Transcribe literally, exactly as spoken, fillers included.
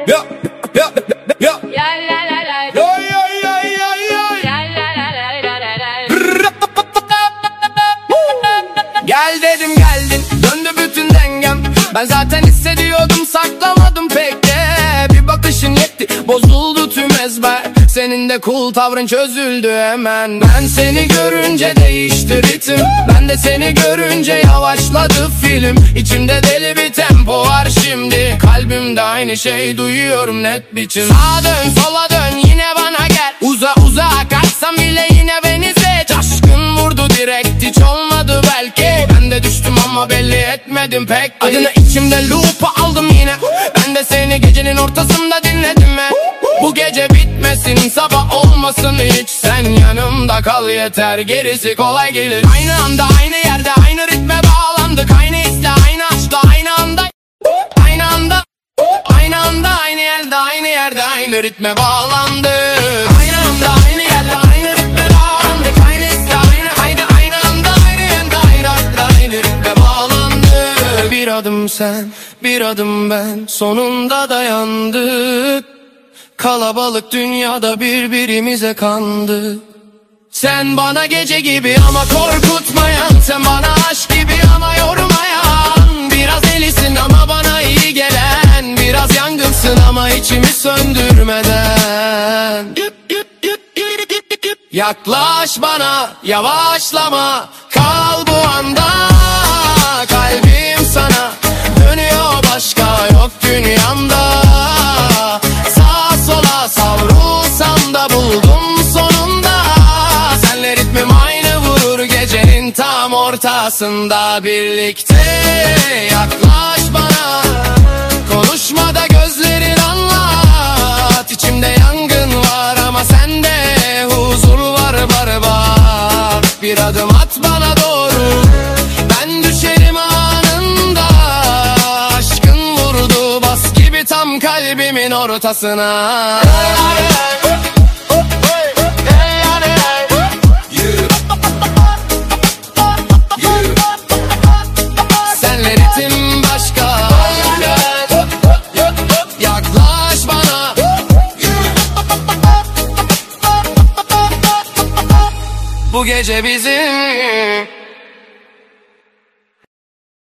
yo, yo, yo. Yo, yo, yo, yo, yo. Gel dedim geldin, döndü bütün dengem. Ben zaten hissediyordum, saklamadım pek de. Bir bakışın yetti, bozuldu tüm ezber. Senin de cool tavrın çözüldü hemen. Ben seni görünce değişti ritim, ben de seni görünce yavaşladı film. İçimde deli bir tempo var şimdi, kalbimde aynı şey duyuyorum net biçim. Sağa dön sola dön yine bana gel, uza uza kaçsam bile yine beni seç. Aşkın vurdu direkt, hiç olmadı belki. Ben de düştüm ama belli etmedim pek. Adını içimde loop'a aldım yine, ben de seni gecenin ortasında dinledim mi? Bu gece bitmesin, sabah olmasın hiç. Sen yanımda kal yeter, gerisi kolay gelir. Aynı anda aynı yerde aynı ritme bağlandık. Aynı hisle aynı aşkla aynı anda. Aynı anda Aynı anda aynı yerde aynı yerde aynı ritme bağlandık. Aynı anda aynı yerde aynı ritme bağlandık. Aynı hisle aynı haydi aynı anda aynı yerde aynı aşkla aynı ritme bağlandık. Bir adım sen bir adım ben, sonunda dayandık. Kalabalık dünyada birbirimize kandık. Sen bana gece gibi ama korkutmayan, sen bana aşk gibi ama yormayan. Biraz delisin ama bana iyi gelen, biraz yangınsın ama içimi söndürmeden. Yaklaş bana, yavaşlama, kal bu anda. Kalbim sana dönüyor, başka yok dünyamda. Sağa sola savrulsam da buldum sonunda. Senle ritmim aynı vurur gecenin tam ortasında birlikte. Yaklaş bana, konuşma da gözlerin anlat. İçimde yangın var ama sende huzur var barbar. Bir adım at bana doğru, ben düşerim anında. Aşkın vurdu bas gibi tam kalbimin ortasına. Senle ritim başka, yaklaş bana. Bu gece bizim.